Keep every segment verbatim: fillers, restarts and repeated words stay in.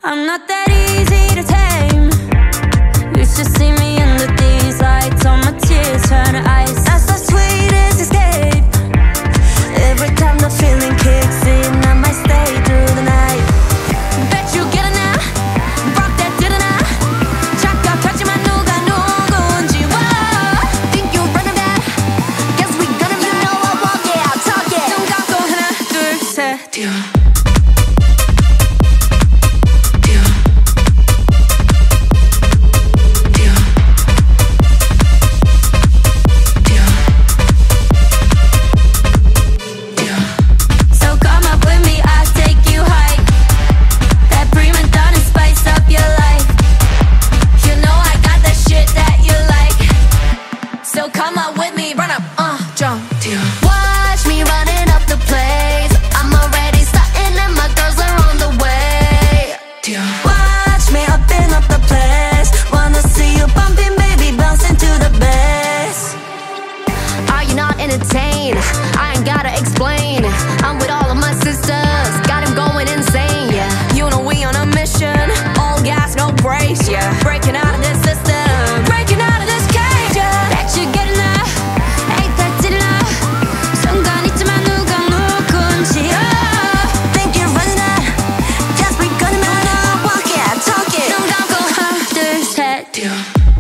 I'm not that easy to tame. You should see me under these lights. All my tears turn to ice. That's the sweetest escape. Every time the feeling kicks in, I might stay through the night. Bet you get it now. Rock that didn't I? 잠깐 touching my 누가 누군지. Whoa. Think you're running back? Guess we gonna be. You know I walk it, I'll talk it. 눈 감고 하나 둘 셋. Come up with me, run up, uh, jump. Watch me running up the place. I'm already starting and my girls are on the way. Watch me upping up the place. Wanna see you bumping, baby, bouncing to the bass. Are you not entertained? I ain't gotta explain. I'm with all of my sisters, got him going insane, yeah. You know we on a mission, all gas, no brakes, yeah. Breaking out of this system, breaking out of this cage, yeah. Bet you get enough, ain't that did enough. 순간 있지만 누가 누군지. Oh, think you're running out, just we gonna man up, walk it, talk it. 눈 감고 하나 둘 셋. 듀.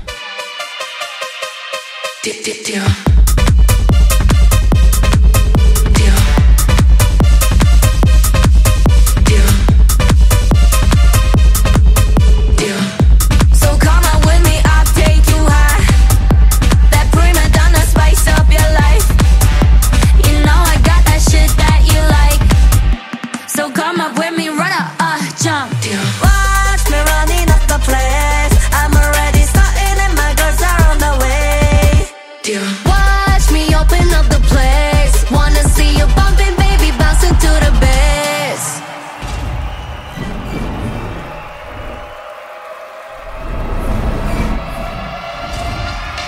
듀, 듀, 듀. Come up with me, run up, uh, jump. Watch me running up the place. I'm already starting and my girls are on the way. Watch me open up the place. Wanna see you bumping, baby, bouncing to the bass.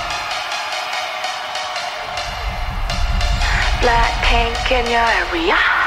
Blackpink in your area.